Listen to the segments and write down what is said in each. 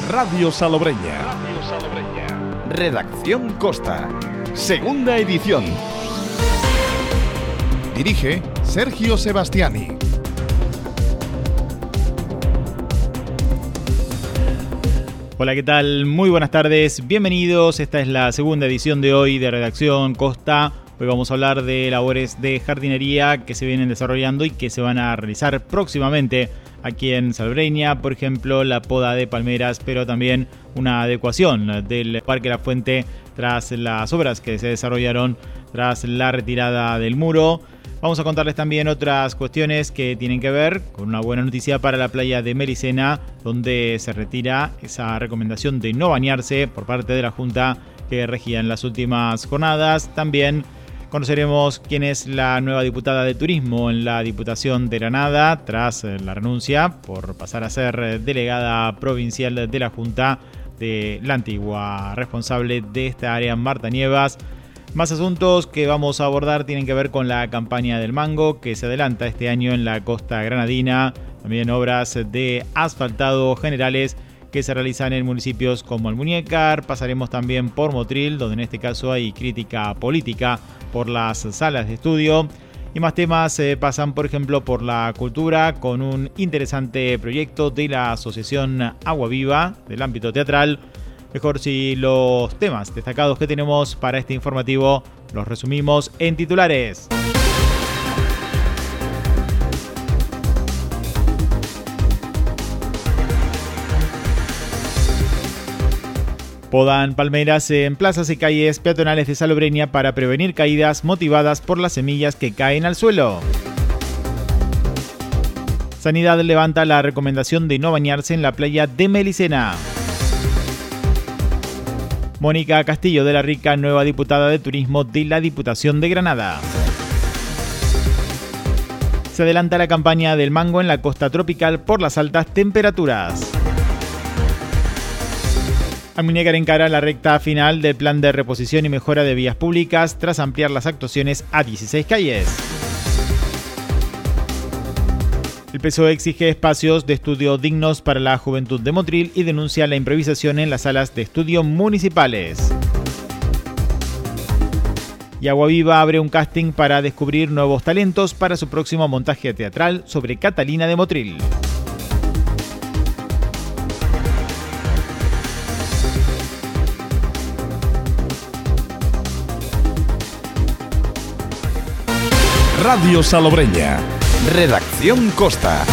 Radio Salobreña. Redacción Costa. Segunda edición. Dirige Sergio Sebastiani. Hola, ¿qué tal? Muy buenas tardes, bienvenidos. Esta es la segunda edición de hoy de Redacción Costa. Hoy vamos a hablar de labores de jardinería que se vienen desarrollando y que se van a realizar próximamente aquí en Salobreña. Por ejemplo, la poda de palmeras, pero también una adecuación del Parque La Fuente tras las obras que se desarrollaron tras la retirada del muro. Vamos a contarles también otras cuestiones que tienen que ver con una buena noticia para la playa de Melicena, donde se retira esa recomendación de no bañarse por parte de la Junta que regía en las últimas jornadas. También conoceremos quién es la nueva diputada de Turismo en la Diputación de Granada tras la renuncia por pasar a ser delegada provincial de la Junta de la antigua responsable de esta área, Marta Nievas. Más asuntos que vamos a abordar tienen que ver con la campaña del mango que se adelanta este año en la costa granadina. También obras de asfaltado generales que se realizan en municipios como Almuñécar. Pasaremos también por Motril, donde en este caso hay crítica política por las salas de estudio. Y más temas pasan, por ejemplo, por la cultura, con un interesante proyecto de la Asociación Agua Viva del ámbito teatral. Mejor si los temas destacados que tenemos para este informativo los resumimos en titulares. Podan palmeras en plazas y calles peatonales de Salobreña para prevenir caídas motivadas por las semillas que caen al suelo. Sanidad levanta la recomendación de no bañarse en la playa de Melicena. Mónica Castillo de la Rica, nueva diputada de Turismo de la Diputación de Granada. Se adelanta la campaña del mango en la costa tropical por las altas temperaturas. Almuñécar encara la recta final del plan de reposición y mejora de vías públicas tras ampliar las actuaciones a 16 calles. El PSOE exige espacios de estudio dignos para la juventud de Motril y denuncia la improvisación en las salas de estudio municipales. Y Agua Viva abre un casting para descubrir nuevos talentos para su próximo montaje teatral sobre Catalina de Motril. Radio Salobreña. Redacción Costa.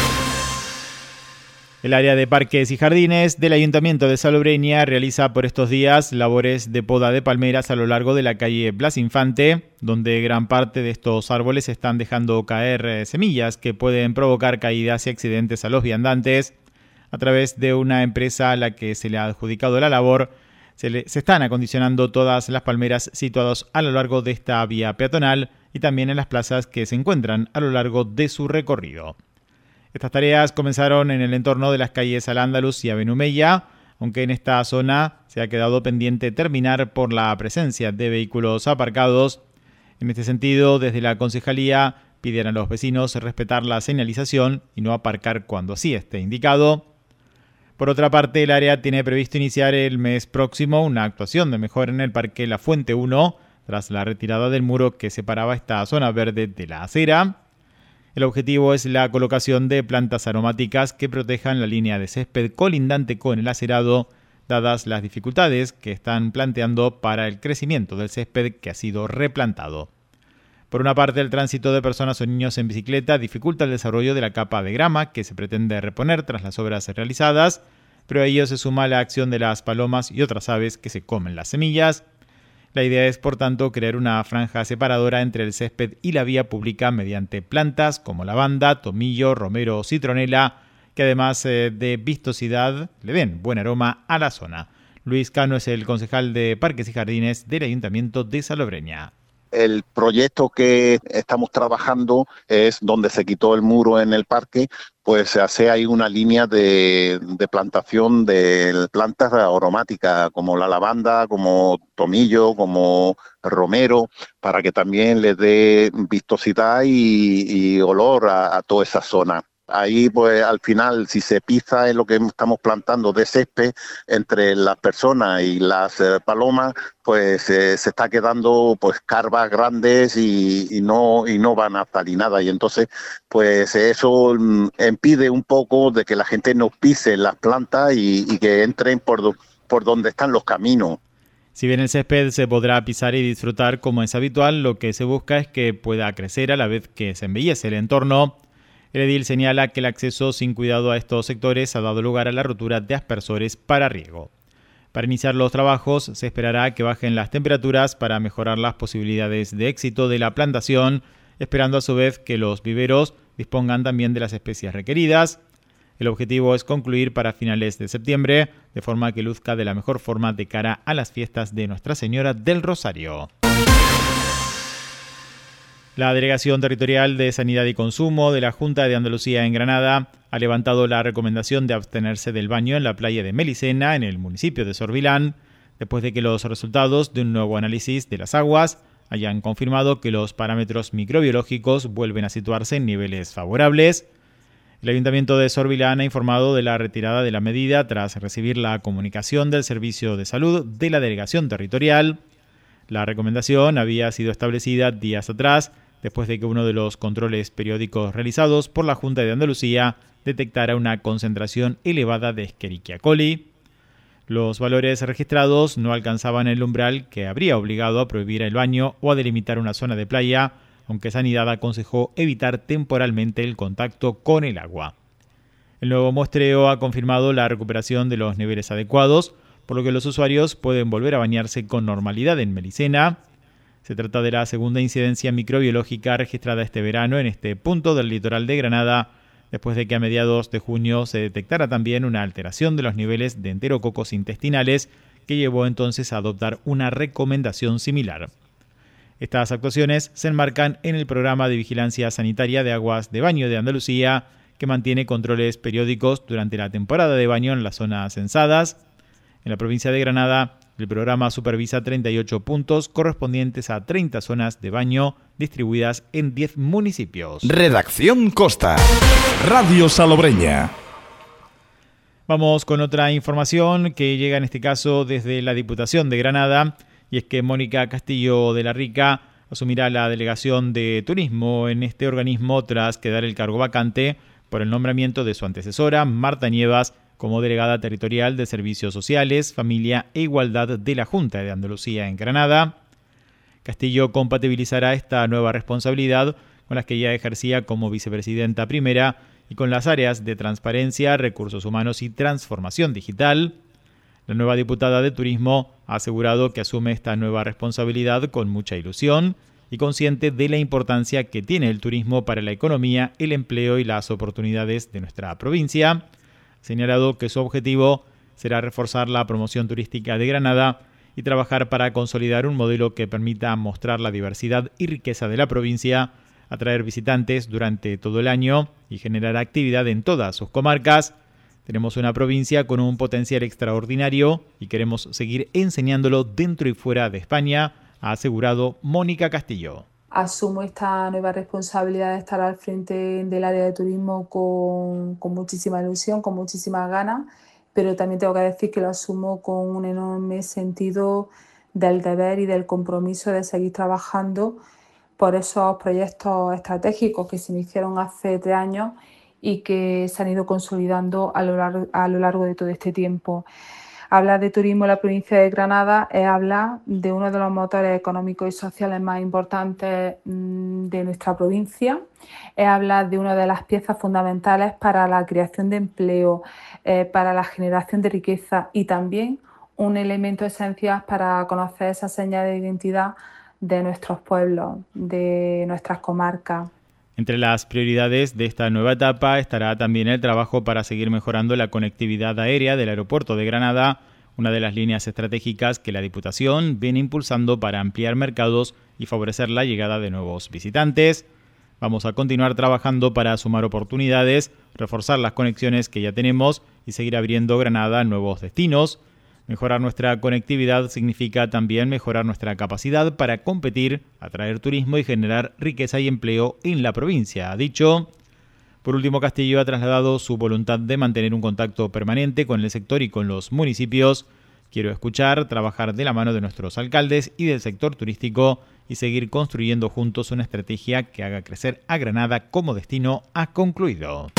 El área de parques y jardines del Ayuntamiento de Salobreña realiza por estos días labores de poda de palmeras a lo largo de la calle Blas Infante, donde gran parte de estos árboles están dejando caer semillas que pueden provocar caídas y accidentes a los viandantes. A través de una empresa a la que se le ha adjudicado la labor, se están acondicionando todas las palmeras situadas a lo largo de esta vía peatonal y también en las plazas que se encuentran a lo largo de su recorrido. Estas tareas comenzaron en el entorno de las calles Al-Ándalus y Avenue Mella, aunque en esta zona se ha quedado pendiente terminar por la presencia de vehículos aparcados. En este sentido, desde la concejalía piden a los vecinos respetar la señalización y no aparcar cuando así esté indicado. Por otra parte, el área tiene previsto iniciar el mes próximo una actuación de mejora en el Parque La Fuente 1, tras la retirada del muro que separaba esta zona verde de la acera. El objetivo es la colocación de plantas aromáticas que protejan la línea de césped colindante con el acerado, dadas las dificultades que están planteando para el crecimiento del césped que ha sido replantado. Por una parte, el tránsito de personas o niños en bicicleta dificulta el desarrollo de la capa de grama que se pretende reponer tras las obras realizadas, pero a ello se suma la acción de las palomas y otras aves que se comen las semillas. La idea es, por tanto, crear una franja separadora entre el césped y la vía pública mediante plantas como lavanda, tomillo, romero o citronela, que además de vistosidad le den buen aroma a la zona. Luis Cano es el concejal de Parques y Jardines del Ayuntamiento de Salobreña. El proyecto que estamos trabajando es donde se quitó el muro en el parque, pues se hace ahí una línea de plantación de plantas aromáticas como la lavanda, como tomillo, como romero, para que también les dé vistosidad y olor a toda esa zona. Ahí, pues al final, si se pisa en lo que estamos plantando de césped entre las personas y las palomas, pues se está quedando pues carvas grandes y no van a salir nada. Y entonces, pues eso impide un poco de que la gente no pise las plantas y que entren por donde están los caminos. Si bien el césped se podrá pisar y disfrutar como es habitual, lo que se busca es que pueda crecer a la vez que se embellece el entorno. El edil señala que el acceso sin cuidado a estos sectores ha dado lugar a la rotura de aspersores para riego. Para iniciar los trabajos se esperará que bajen las temperaturas para mejorar las posibilidades de éxito de la plantación, esperando a su vez que los viveros dispongan también de las especies requeridas. El objetivo es concluir para finales de septiembre, de forma que luzca de la mejor forma de cara a las fiestas de Nuestra Señora del Rosario. La Delegación Territorial de Sanidad y Consumo de la Junta de Andalucía en Granada ha levantado la recomendación de abstenerse del baño en la playa de Melicena, en el municipio de Sorbilán, después de que los resultados de un nuevo análisis de las aguas hayan confirmado que los parámetros microbiológicos vuelven a situarse en niveles favorables. El Ayuntamiento de Sorbilán ha informado de la retirada de la medida tras recibir la comunicación del Servicio de Salud de la Delegación Territorial. La recomendación había sido establecida días atrás, después de que uno de los controles periódicos realizados por la Junta de Andalucía detectara una concentración elevada de Escherichia coli. Los valores registrados no alcanzaban el umbral que habría obligado a prohibir el baño o a delimitar una zona de playa, aunque Sanidad aconsejó evitar temporalmente el contacto con el agua. El nuevo muestreo ha confirmado la recuperación de los niveles adecuados, por lo que los usuarios pueden volver a bañarse con normalidad en Melicena. Se trata de la segunda incidencia microbiológica registrada este verano en este punto del litoral de Granada, después de que a mediados de junio se detectara también una alteración de los niveles de enterococos intestinales que llevó entonces a adoptar una recomendación similar. Estas actuaciones se enmarcan en el programa de vigilancia sanitaria de aguas de baño de Andalucía, que mantiene controles periódicos durante la temporada de baño en las zonas censadas. En la provincia de Granada, el programa supervisa 38 puntos correspondientes a 30 zonas de baño distribuidas en 10 municipios. Redacción Costa. Radio Salobreña. Vamos con otra información que llega en este caso desde la Diputación de Granada, y es que Mónica Castillo de la Rica asumirá la delegación de turismo en este organismo tras quedar el cargo vacante por el nombramiento de su antecesora, Marta Nievas, como delegada territorial de Servicios Sociales, Familia e Igualdad de la Junta de Andalucía en Granada. Castillo compatibilizará esta nueva responsabilidad con las que ya ejercía como vicepresidenta primera y con las áreas de transparencia, recursos humanos y transformación digital. La nueva diputada de Turismo ha asegurado que asume esta nueva responsabilidad con mucha ilusión y consciente de la importancia que tiene el turismo para la economía, el empleo y las oportunidades de nuestra provincia. Ha señalado que su objetivo será reforzar la promoción turística de Granada y trabajar para consolidar un modelo que permita mostrar la diversidad y riqueza de la provincia, atraer visitantes durante todo el año y generar actividad en todas sus comarcas. Tenemos una provincia con un potencial extraordinario y queremos seguir enseñándolo dentro y fuera de España, ha asegurado Mónica Castillo. Asumo esta nueva responsabilidad de estar al frente del área de turismo con muchísima ilusión, con muchísimas ganas, pero también tengo que decir que lo asumo con un enorme sentido del deber y del compromiso de seguir trabajando por esos proyectos estratégicos que se iniciaron hace 3 años y que se han ido consolidando a lo largo de todo este tiempo. Hablar de turismo en la provincia de Granada es hablar de uno de los motores económicos y sociales más importantes de nuestra provincia, es hablar de una de las piezas fundamentales para la creación de empleo, para la generación de riqueza y también un elemento esencial para conocer esa señal de identidad de nuestros pueblos, de nuestras comarcas. Entre las prioridades de esta nueva etapa estará también el trabajo para seguir mejorando la conectividad aérea del aeropuerto de Granada, una de las líneas estratégicas que la Diputación viene impulsando para ampliar mercados y favorecer la llegada de nuevos visitantes. Vamos a continuar trabajando para sumar oportunidades, reforzar las conexiones que ya tenemos y seguir abriendo Granada a nuevos destinos. Mejorar nuestra conectividad significa también mejorar nuestra capacidad para competir, atraer turismo y generar riqueza y empleo en la provincia, ha dicho. Por último, Castillo ha trasladado su voluntad de mantener un contacto permanente con el sector y con los municipios. Quiero escuchar, trabajar de la mano de nuestros alcaldes y del sector turístico y seguir construyendo juntos una estrategia que haga crecer a Granada como destino, ha concluido.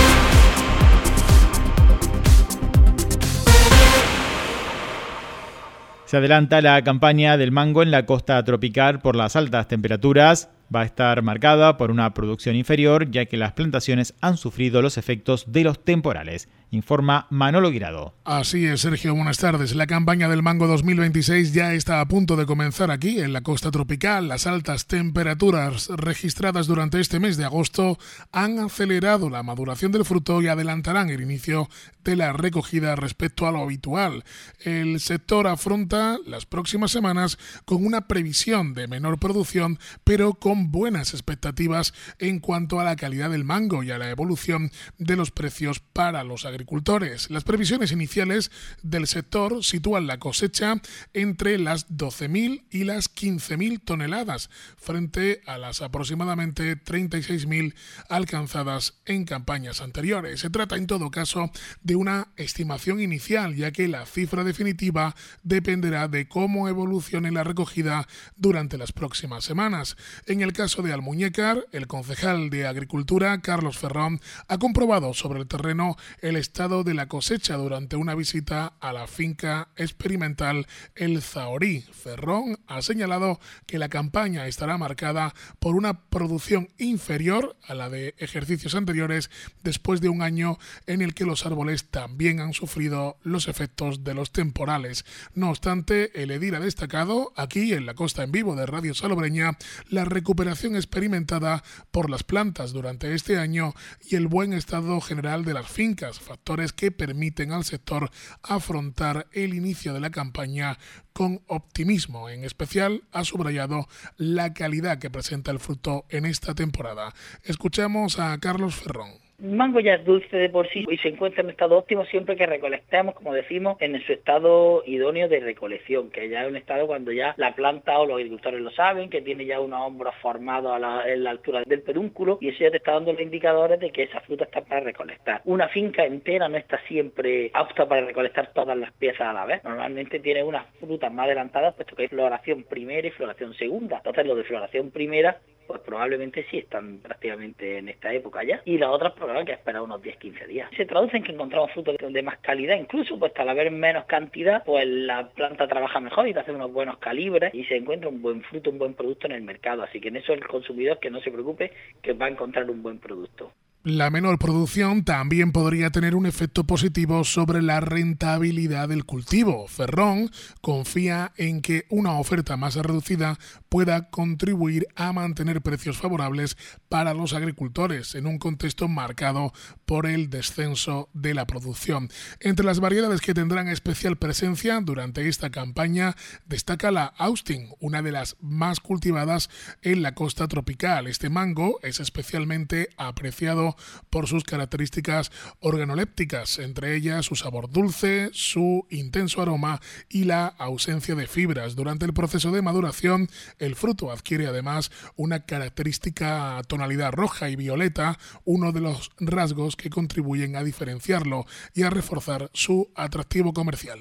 Se adelanta la campaña del mango en la costa tropical por las altas temperaturas. Va a estar marcada por una producción inferior, ya que las plantaciones han sufrido los efectos de los temporales, informa Manolo Guirado. Así es, Sergio, buenas tardes. La campaña del mango 2026 ya está a punto de comenzar aquí, en la costa tropical. Las altas temperaturas registradas durante este mes de agosto han acelerado la maduración del fruto y adelantarán el inicio de la recogida respecto a lo habitual. El sector afronta las próximas semanas con una previsión de menor producción, pero con buenas expectativas en cuanto a la calidad del mango y a la evolución de los precios para los agricultores. Las previsiones iniciales del sector sitúan la cosecha entre las 12.000 y las 15.000 toneladas, frente a las aproximadamente 36.000 alcanzadas en campañas anteriores. Se trata en todo caso de una estimación inicial, ya que la cifra definitiva dependerá de cómo evolucione la recogida durante las próximas semanas. En el caso de Almuñécar, el concejal de Agricultura, Carlos Ferrón, ha comprobado sobre el terreno el estado de la cosecha durante una visita a la finca experimental El Zahorí. Ferrón ha señalado que la campaña estará marcada por una producción inferior a la de ejercicios anteriores, después de un año en el que los árboles también han sufrido los efectos de los temporales. No obstante, el edil ha destacado, aquí en la Costa en Vivo de Radio Salobreña, la recuperación experimentada por las plantas durante este año y el buen estado general de las fincas, factores que permiten al sector afrontar el inicio de la campaña con optimismo. En especial, ha subrayado la calidad que presenta el fruto en esta temporada. Escuchamos a Carlos Ferrón. El mango ya es dulce de por sí y se encuentra en estado óptimo siempre que recolectemos, como decimos, en su estado idóneo de recolección, que ya es un estado cuando ya la planta o los agricultores lo saben, que tiene ya unos hombros formados en la altura del pedúnculo, y eso ya te está dando los indicadores de que esa fruta está para recolectar. Una finca entera no está siempre apta para recolectar todas las piezas a la vez. Normalmente tiene unas frutas más adelantadas, puesto que hay floración primera y floración segunda. Entonces los de floración primera pues probablemente sí están prácticamente en esta época ya, y las otras probablemente que esperar unos 10-15 días. Se traduce en que encontramos frutos de más calidad, incluso pues al haber menos cantidad, pues la planta trabaja mejor y te hace unos buenos calibres y se encuentra un buen fruto, un buen producto en el mercado, así que en eso el consumidor que no se preocupe, que va a encontrar un buen producto. La menor producción también podría tener un efecto positivo sobre la rentabilidad del cultivo. Ferrón confía en que una oferta más reducida pueda contribuir a mantener precios favorables para los agricultores en un contexto marcado por el descenso de la producción. Entre las variedades que tendrán especial presencia durante esta campaña destaca la Austin, una de las más cultivadas en la costa tropical. Este mango es especialmente apreciado por sus características organolépticas, entre ellas su sabor dulce, su intenso aroma y la ausencia de fibras. Durante el proceso de maduración, el fruto adquiere además una característica tonalidad roja y violeta, uno de los rasgos que contribuyen a diferenciarlo y a reforzar su atractivo comercial.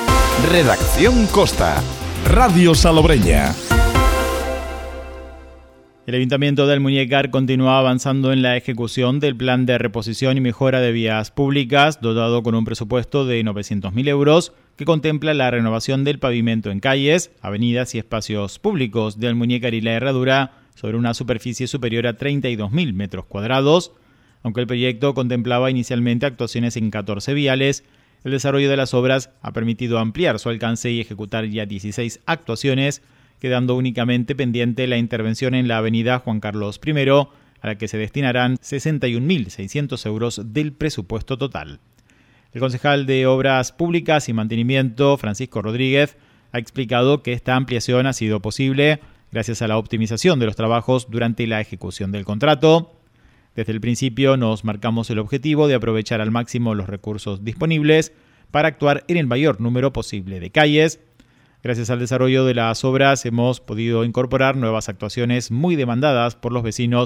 Redacción Costa, Radio Salobreña. El Ayuntamiento de Almuñécar continúa avanzando en la ejecución del plan de reposición y mejora de vías públicas, dotado con un presupuesto de 900.000 euros, que contempla la renovación del pavimento en calles, avenidas y espacios públicos de Almuñécar y La Herradura sobre una superficie superior a 32.000 metros cuadrados. Aunque el proyecto contemplaba inicialmente actuaciones en 14 viales, el desarrollo de las obras ha permitido ampliar su alcance y ejecutar ya 16 actuaciones, quedando únicamente pendiente la intervención en la avenida Juan Carlos I, a la que se destinarán 61.600 euros del presupuesto total. El concejal de Obras Públicas y Mantenimiento, Francisco Rodríguez, ha explicado que esta ampliación ha sido posible gracias a la optimización de los trabajos durante la ejecución del contrato. Desde el principio nos marcamos el objetivo de aprovechar al máximo los recursos disponibles para actuar en el mayor número posible de calles. Gracias al desarrollo de las obras hemos podido incorporar nuevas actuaciones muy demandadas por los vecinos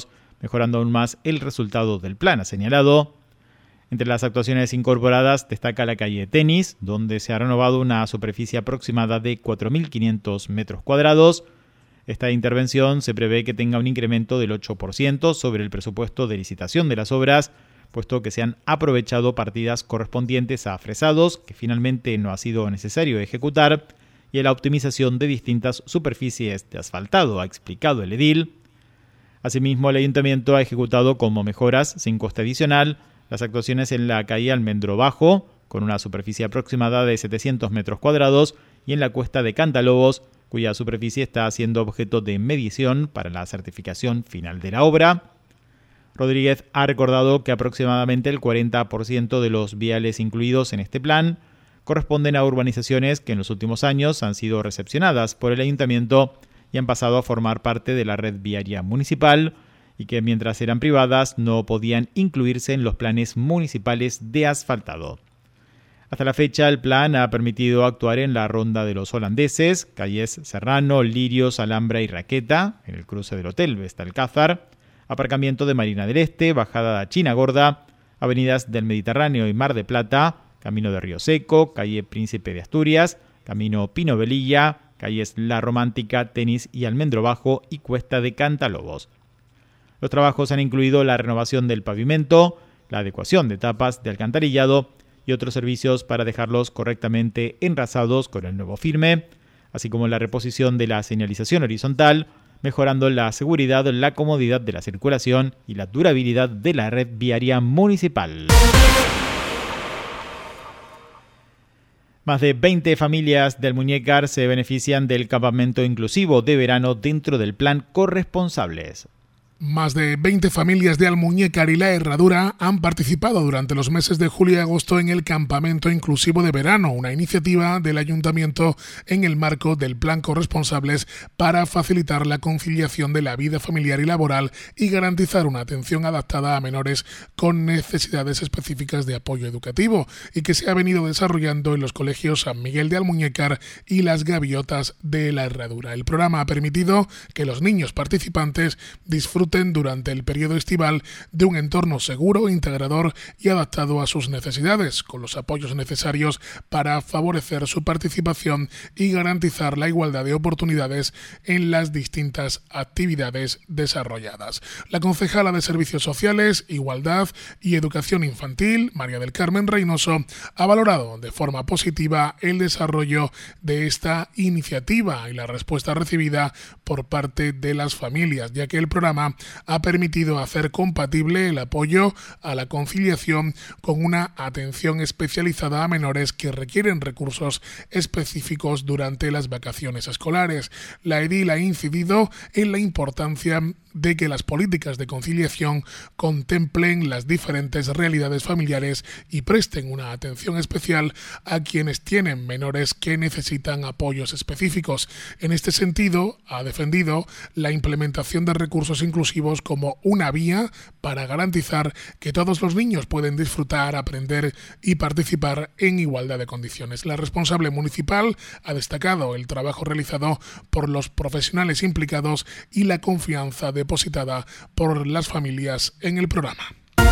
mejorando aún más el resultado del plan, ha señalado. Entre las actuaciones incorporadas destaca la calle Tenis, donde se ha renovado una superficie aproximada de 4.500 metros cuadrados. Esta intervención se prevé que tenga un incremento del 8% sobre el presupuesto de licitación de las obras, puesto que se han aprovechado partidas correspondientes a fresados, que finalmente no ha sido necesario ejecutar, y a la optimización de distintas superficies de asfaltado, ha explicado el edil. Asimismo, el ayuntamiento ha ejecutado como mejoras, sin coste adicional, las actuaciones en la calle Almendro Bajo, con una superficie aproximada de 700 metros cuadrados, y en la cuesta de Cantalobos, cuya superficie está siendo objeto de medición para la certificación final de la obra. Rodríguez ha recordado que aproximadamente el 40% de los viales incluidos en este plan corresponden a urbanizaciones que en los últimos años han sido recepcionadas por el ayuntamiento y han pasado a formar parte de la red viaria municipal, y que mientras eran privadas no podían incluirse en los planes municipales de asfaltado. Hasta la fecha, el plan ha permitido actuar en la Ronda de los Holandeses, calles Serrano, Lirios, Alhambra y Raqueta, en el cruce del Hotel Vestalcázar, aparcamiento de Marina del Este, bajada de China Gorda, avenidas del Mediterráneo y Mar de Plata, camino de Río Seco, calle Príncipe de Asturias, camino Pino Velilla, calles La Romántica, Tenis y Almendro Bajo y cuesta de Cantalobos. Los trabajos han incluido la renovación del pavimento, la adecuación de tapas de alcantarillado y otros servicios para dejarlos correctamente enrasados con el nuevo firme, así como la reposición de la señalización horizontal, mejorando la seguridad, la comodidad de la circulación y la durabilidad de la red viaria municipal. Más de 20 familias del Muñécar se benefician del campamento inclusivo de verano dentro del plan Corresponsables. Más de 20 familias de Almuñécar y La Herradura han participado durante los meses de julio y agosto en el Campamento Inclusivo de Verano, una iniciativa del Ayuntamiento en el marco del Plan Corresponsables para facilitar la conciliación de la vida familiar y laboral y garantizar una atención adaptada a menores con necesidades específicas de apoyo educativo, y que se ha venido desarrollando en los colegios San Miguel de Almuñécar y Las Gaviotas de La Herradura. El programa ha permitido que los niños participantes disfruten durante el periodo estival de un entorno seguro, integrador y adaptado a sus necesidades, con los apoyos necesarios para favorecer su participación y garantizar la igualdad de oportunidades en las distintas actividades desarrolladas. La concejala de Servicios Sociales, Igualdad y Educación Infantil, María del Carmen Reynoso, ha valorado de forma positiva el desarrollo de esta iniciativa y la respuesta recibida por parte de las familias, ya que el programa ha permitido hacer compatible el apoyo a la conciliación con una atención especializada a menores que requieren recursos específicos durante las vacaciones escolares. La edil ha incidido en la importancia de que las políticas de conciliación contemplen las diferentes realidades familiares y presten una atención especial a quienes tienen menores que necesitan apoyos específicos. En este sentido, ha defendido la implementación de recursos inclusivos como una vía para garantizar que todos los niños pueden disfrutar, aprender y participar en igualdad de condiciones. La responsable municipal ha destacado el trabajo realizado por los profesionales implicados y la confianza depositada por las familias en el programa.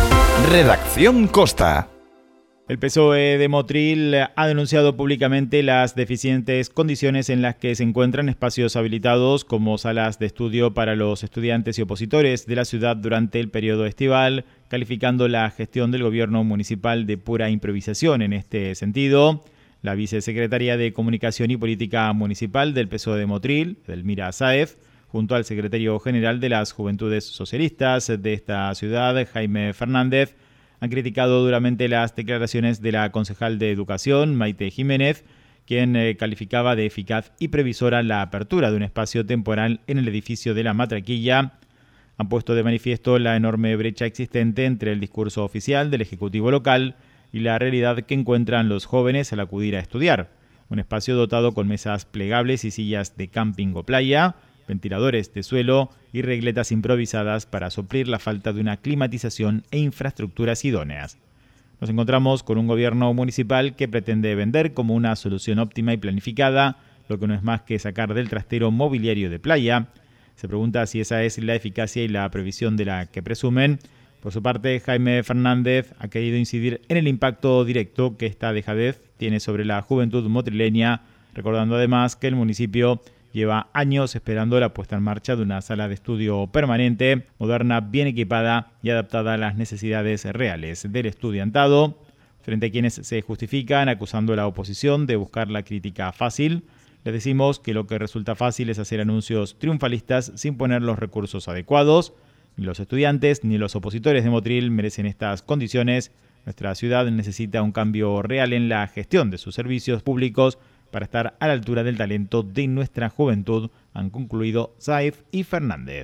Redacción Costa. El PSOE de Motril ha denunciado públicamente las deficientes condiciones en las que se encuentran espacios habilitados como salas de estudio para los estudiantes y opositores de la ciudad durante el periodo estival, calificando la gestión del gobierno municipal de pura improvisación en este sentido. La vicesecretaria de Comunicación y Política Municipal del PSOE de Motril, Edelmira Sáez, junto al secretario general de las Juventudes Socialistas de esta ciudad, Jaime Fernández, han criticado duramente las declaraciones de la concejal de Educación, Maite Jiménez, quien calificaba de eficaz y previsora la apertura de un espacio temporal en el edificio de la Matraquilla. Han puesto de manifiesto la enorme brecha existente entre el discurso oficial del Ejecutivo local y la realidad que encuentran los jóvenes al acudir a estudiar. Un espacio dotado con mesas plegables y sillas de camping o playa, ventiladores de suelo y regletas improvisadas para suplir la falta de una climatización e infraestructuras idóneas. Nos encontramos con un gobierno municipal que pretende vender como una solución óptima y planificada, lo que no es más que sacar del trastero mobiliario de playa, Se pregunta si esa es la eficacia y la previsión de la que presumen. Por su parte, Jaime Fernández ha querido incidir en el impacto directo que esta dejadez tiene sobre la juventud motrileña, recordando además que el municipio lleva años esperando la puesta en marcha de una sala de estudio permanente, moderna, bien equipada y adaptada a las necesidades reales del estudiantado. Frente a quienes se justifican acusando a la oposición de buscar la crítica fácil, les decimos que lo que resulta fácil es hacer anuncios triunfalistas sin poner los recursos adecuados. Ni los estudiantes ni los opositores de Motril merecen estas condiciones. Nuestra ciudad necesita un cambio real en la gestión de sus servicios públicos para estar a la altura del talento de nuestra juventud, han concluido Saif y Fernández.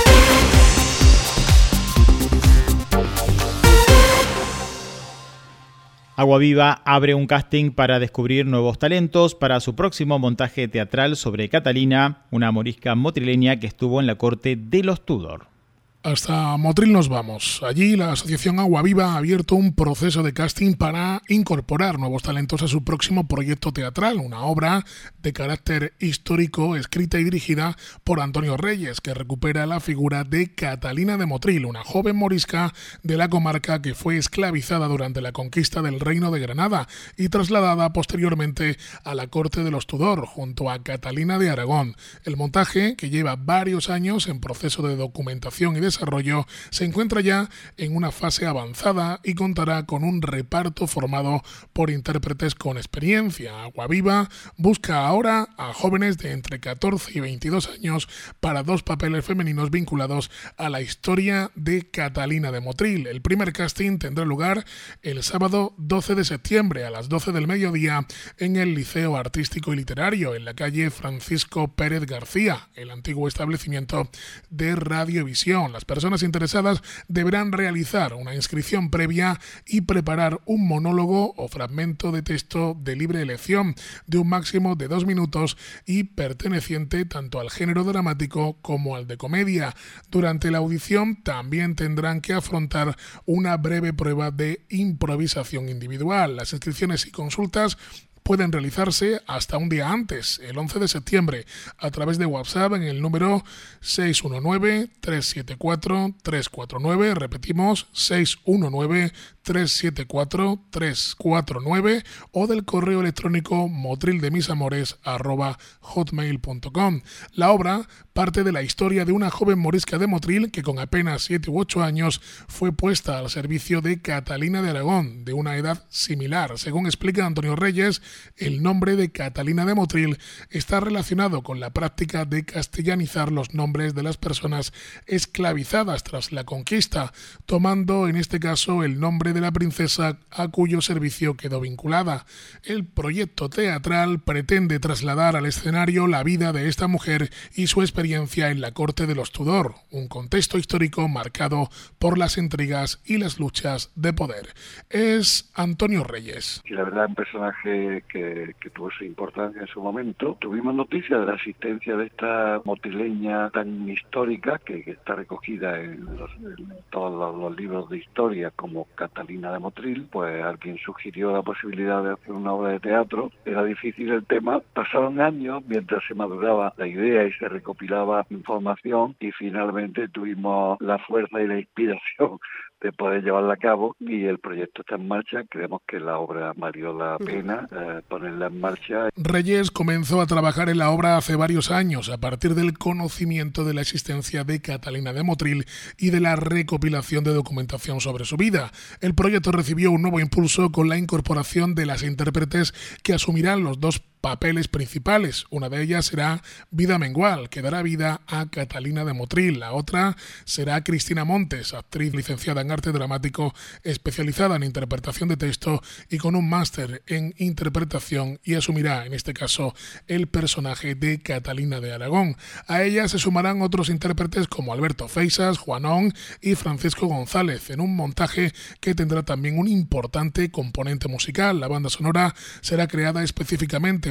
Agua Viva abre un casting para descubrir nuevos talentos para su próximo montaje teatral sobre Catalina, una morisca motrileña que estuvo en la corte de los Tudor. Hasta Motril nos vamos. Allí la asociación Agua Viva ha abierto un proceso de casting para incorporar nuevos talentos a su próximo proyecto teatral, una obra de carácter histórico escrita y dirigida por Antonio Reyes, que recupera la figura de Catalina de Motril, una joven morisca de la comarca que fue esclavizada durante la conquista del Reino de Granada y trasladada posteriormente a la corte de los Tudor junto a Catalina de Aragón. El montaje, que lleva varios años en proceso de documentación y desarrollo, se encuentra ya en una fase avanzada y contará con un reparto formado por intérpretes con experiencia. Agua Viva busca ahora a jóvenes de entre 14 y 22 años para 2 papeles femeninos vinculados a la historia de Catalina de Motril. El primer casting tendrá lugar el sábado 12 de septiembre a las 12 del mediodía en el Liceo Artístico y Literario, en la calle Francisco Pérez García, el antiguo establecimiento de Radiovisión. Las personas interesadas deberán realizar una inscripción previa y preparar un monólogo o fragmento de texto de libre elección de un máximo de 2 minutos y perteneciente tanto al género dramático como al de comedia. Durante la audición también tendrán que afrontar una breve prueba de improvisación individual. Las inscripciones y consultas pueden realizarse hasta un día antes, el 11 de septiembre, a través de WhatsApp en el número 619-374-349, repetimos, 619-374-349, o del correo electrónico motrildemisamores@hotmail.com. La obra parte de la historia de una joven morisca de Motril que con apenas 7 u 8 años fue puesta al servicio de Catalina de Aragón, de una edad similar. Según explica Antonio Reyes, el nombre de Catalina de Motril está relacionado con la práctica de castellanizar los nombres de las personas esclavizadas tras la conquista, tomando en este caso el nombre de la princesa a cuyo servicio quedó vinculada. El proyecto teatral pretende trasladar al escenario la vida de esta mujer y su experiencia en la corte de los Tudor, un contexto histórico marcado por las intrigas y las luchas de poder. Es Antonio Reyes. Y la verdad, un personaje que tuvo su importancia en su momento. Tuvimos noticia de la asistencia de esta motrileña tan histórica que está recogida en todos los libros de historia como Catalina de Motril. Pues alguien sugirió la posibilidad de hacer una obra de teatro. Era difícil el tema. Pasaron años mientras se maduraba la idea y se recopilaba información y finalmente tuvimos la fuerza y la inspiración de poder llevarla a cabo y el proyecto está en marcha. Creemos que la obra valió la pena ponerla en marcha. Reyes comenzó a trabajar en la obra hace varios años a partir del conocimiento de la existencia de Catalina de Motril y de la recopilación de documentación sobre su vida. El proyecto recibió un nuevo impulso con la incorporación de las intérpretes que asumirán los 2 papeles principales. Una de ellas será Vida Mengual, que dará vida a Catalina de Motril. La otra será Cristina Montes, actriz licenciada en arte dramático, especializada en interpretación de texto y con un máster en interpretación, y asumirá, en este caso, el personaje de Catalina de Aragón. A ella se sumarán otros intérpretes como Alberto Feisas, Juanón y Francisco González, en un montaje que tendrá también un importante componente musical. La banda sonora será creada específicamente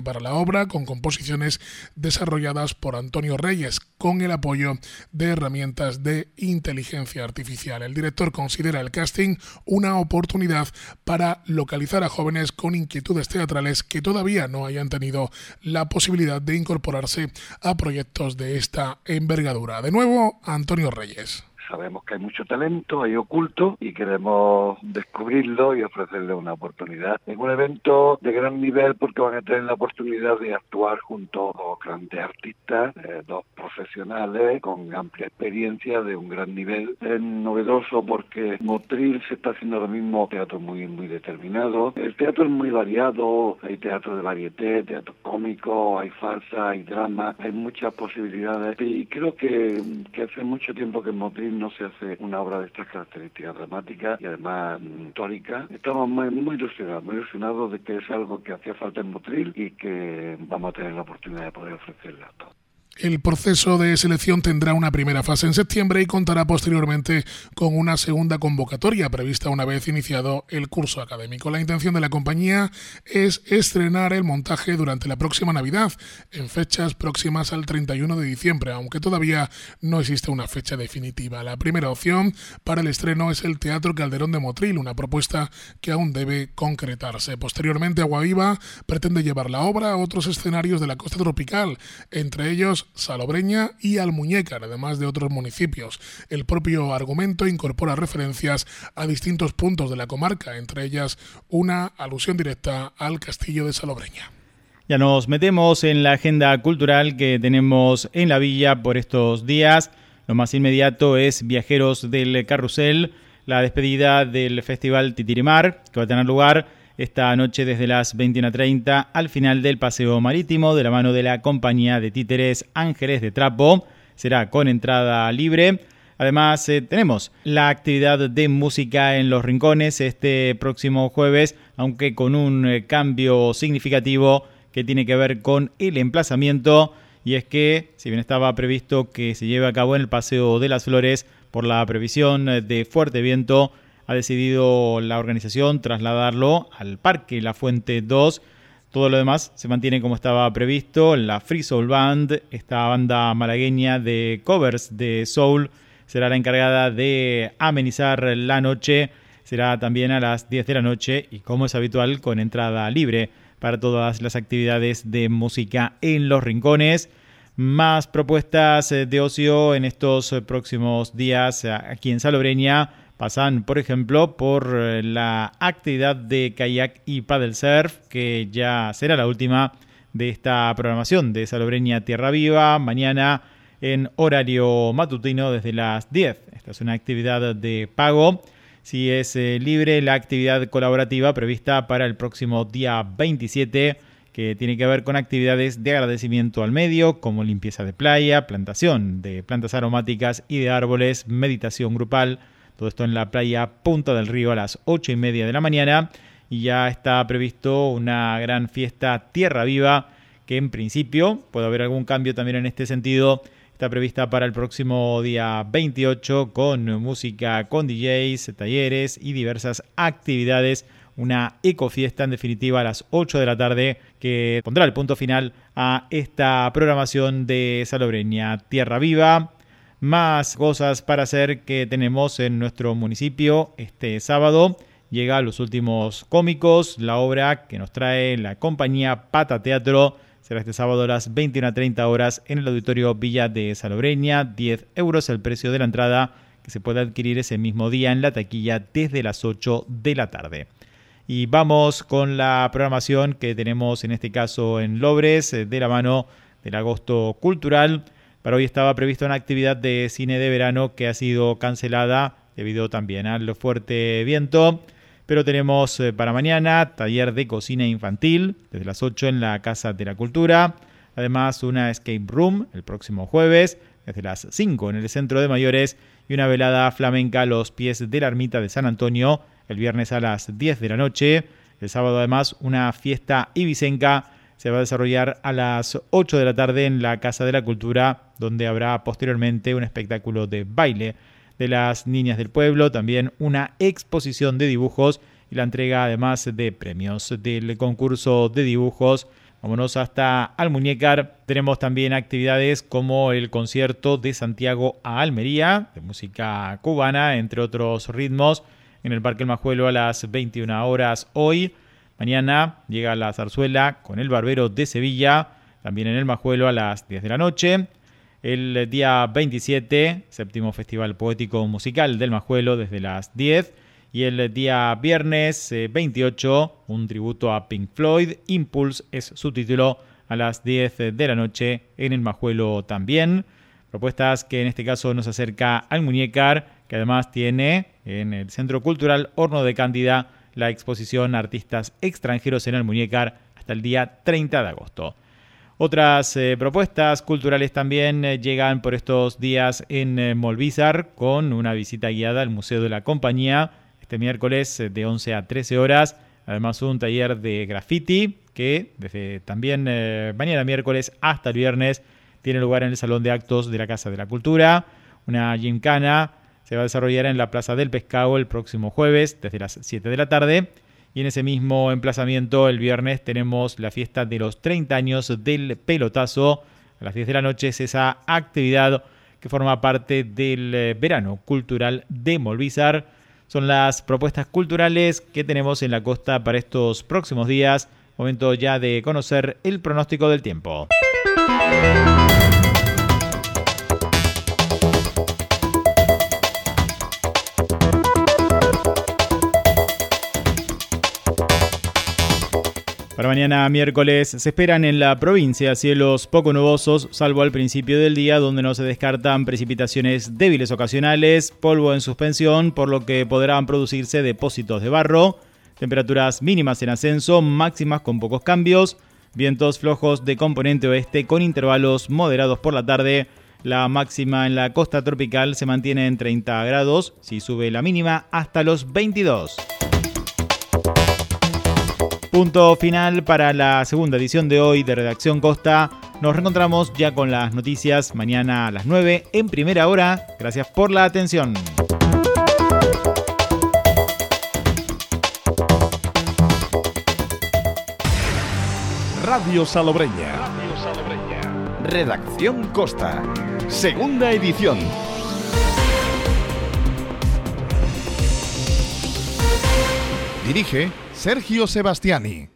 arranque para la obra con composiciones desarrolladas por Antonio Reyes con el apoyo de herramientas de inteligencia artificial. El director considera el casting una oportunidad para localizar a jóvenes con inquietudes teatrales que todavía no hayan tenido la posibilidad de incorporarse a proyectos de esta envergadura. De nuevo, Antonio Reyes. Sabemos que hay mucho talento ahí oculto y queremos descubrirlo y ofrecerle una oportunidad. Es un evento de gran nivel porque van a tener la oportunidad de actuar junto a dos grandes artistas, dos profesionales con amplia experiencia de un gran nivel. Es novedoso porque Motril se está haciendo ahora mismo teatro muy determinado. El teatro es muy variado, hay teatro de varieté, teatro cómico, hay farsa, hay drama, hay muchas posibilidades y creo que hace mucho tiempo que en Motril no se hace una obra de estas características dramáticas y además histórica. Estamos muy ilusionados de que es algo que hacía falta en Motril y que vamos a tener la oportunidad de poder ofrecerle a todos. El proceso de selección tendrá una primera fase en septiembre y contará posteriormente con una segunda convocatoria prevista una vez iniciado el curso académico. La intención de la compañía es estrenar el montaje durante la próxima Navidad, en fechas próximas al 31 de diciembre, aunque todavía no existe una fecha definitiva. La primera opción para el estreno es el Teatro Calderón de Motril, una propuesta que aún debe concretarse. Posteriormente, Aguaviva pretende llevar la obra a otros escenarios de la costa tropical, entre ellos Salobreña y Almuñécar, además de otros municipios. El propio argumento incorpora referencias a distintos puntos de la comarca, entre ellas una alusión directa al castillo de Salobreña. Ya nos metemos en la agenda cultural que tenemos en la villa por estos días. Lo más inmediato es Viajeros del Carrusel, la despedida del Festival Titirimar, que va a tener lugar esta noche desde las 21:30 al final del paseo marítimo de la mano de la compañía de títeres Ángeles de Trapo. Será con entrada libre. Además, tenemos la actividad de música en Los Rincones este próximo jueves, aunque con un cambio significativo que tiene que ver con el emplazamiento. Y es que, si bien estaba previsto que se lleve a cabo en el Paseo de las Flores, por la previsión de fuerte viento, ha decidido la organización trasladarlo al Parque La Fuente 2. Todo lo demás se mantiene como estaba previsto. La Free Soul Band, esta banda malagueña de covers de soul, será la encargada de amenizar la noche. Será también a las 10 de la noche y, como es habitual, con entrada libre para todas las actividades de música en Los Rincones. Más propuestas de ocio en estos próximos días aquí en Salobreña. Pasan, por ejemplo, por la actividad de kayak y paddle surf, que ya será la última de esta programación de Salobreña Tierra Viva, mañana en horario matutino desde las 10. Esta es una actividad de pago. Si es libre, la actividad colaborativa prevista para el próximo día 27, que tiene que ver con actividades de agradecimiento al medio, como limpieza de playa, plantación de plantas aromáticas y de árboles, meditación grupal. Todo esto en la playa Punta del Río a las 8:30 de la mañana. Y ya está previsto una gran fiesta Tierra Viva, que en principio puede haber algún cambio también en este sentido. Está prevista para el próximo día 28 con música, con DJs, talleres y diversas actividades. Una ecofiesta en definitiva a las 8 de la tarde que pondrá el punto final a esta programación de Salobreña Tierra Viva. Más cosas para hacer que tenemos en nuestro municipio este sábado. Llega a Los Últimos Cómicos, la obra que nos trae la compañía Pata Teatro. Será este sábado a las 21:30 horas en el Auditorio Villa de Salobreña. 10 euros el precio de la entrada, que se puede adquirir ese mismo día en la taquilla desde las 8 de la tarde. Y vamos con la programación que tenemos en este caso en Lobres, de la mano del Agosto Cultural. Para hoy estaba prevista una actividad de cine de verano que ha sido cancelada debido también al fuerte viento. Pero tenemos para mañana taller de cocina infantil desde las 8 en la Casa de la Cultura. Además, una escape room el próximo jueves desde las 5 en el Centro de Mayores. Y una velada flamenca a los pies de la Ermita de San Antonio el viernes a las 10 de la noche. El sábado, además, una fiesta ibicenca se va a desarrollar a las 8 de la tarde en la Casa de la Cultura, donde habrá posteriormente un espectáculo de baile de las niñas del pueblo, también una exposición de dibujos y la entrega además de premios del concurso de dibujos Vámonos hasta Almuñécar. Tenemos también actividades como el concierto de Santiago a Almería, de música cubana, entre otros ritmos, en el Parque El Majuelo a las 21 horas hoy. Mañana llega la zarzuela con el Barbero de Sevilla, también en el Majuelo a las 10 de la noche. El día 27, séptimo Festival Poético Musical del Majuelo desde las 10. Y el día viernes 28, un tributo a Pink Floyd, Impulse es su título, a las 10 de la noche en el Majuelo también. Propuestas que en este caso nos acerca al Muñecar, que además tiene en el Centro Cultural Horno de Cándida la exposición Artistas Extranjeros en el Muñecar hasta el día 30 de agosto. Otras propuestas culturales también llegan por estos días en Molvízar con una visita guiada al Museo de la Compañía este miércoles de 11 a 13 horas. Además un taller de graffiti que desde también mañana miércoles hasta el viernes tiene lugar en el Salón de Actos de la Casa de la Cultura. Una gincana se va a desarrollar en la Plaza del Pescado el próximo jueves desde las 7 de la tarde. Y en ese mismo emplazamiento el viernes tenemos la fiesta de los 30 años del pelotazo. A las 10 de la noche es esa actividad que forma parte del verano cultural de Molvízar. Son las propuestas culturales que tenemos en la costa para estos próximos días. Momento ya de conocer el pronóstico del tiempo. Para mañana miércoles se esperan en la provincia cielos poco nubosos, salvo al principio del día, donde no se descartan precipitaciones débiles ocasionales, polvo en suspensión, por lo que podrán producirse depósitos de barro, temperaturas mínimas en ascenso, máximas con pocos cambios, vientos flojos de componente oeste con intervalos moderados por la tarde. La máxima en la costa tropical se mantiene en 30 grados, si sube la mínima hasta los 22. Punto final para la segunda edición de hoy de Redacción Costa. Nos reencontramos ya con las noticias mañana a las 9 en primera hora. Gracias por la atención. Radio Salobreña. Redacción Costa. Segunda edición. Dirige Sergio Sebastiani.